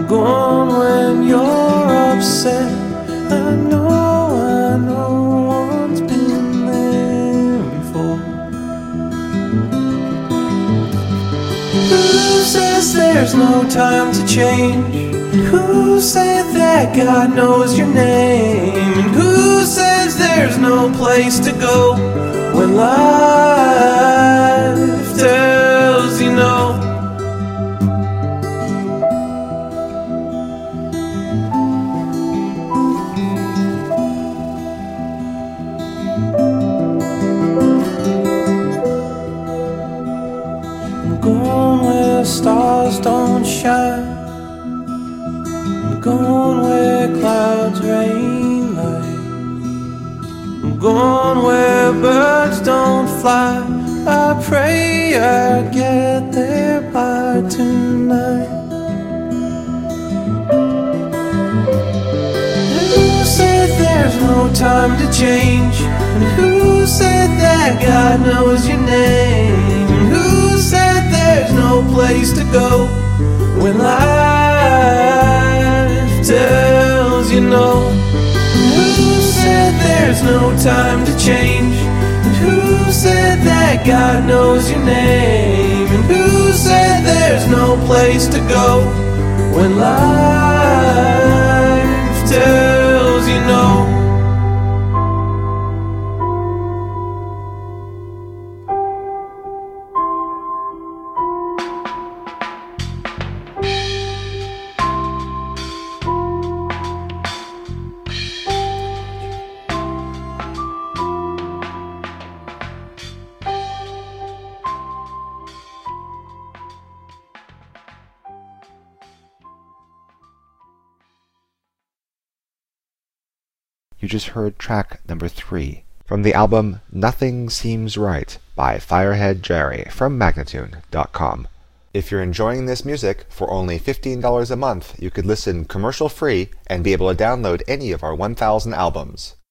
gone when you're upset. I know one's been there before. Who says there's no time to change? Who said that God knows your name? And who says there's no place to go when life tells you no? I'm going where stars don't shine. I'm going where clouds rain light. I'm going where birds don't fly. I pray I get there by tonight. Who said there's no time to change? And who said that God knows your name? And who said there's no place to go when life tells you no? Who said there's no time to change? And who said that God knows your name? And who said there's no place to go when life tells you no? You just heard track number 3 from the album Nothing Seems Right by Firehead Jerry from Magnatune.com. If you're enjoying this music, for only $15 a month, you could listen commercial-free and be able to download any of our 1,000 albums.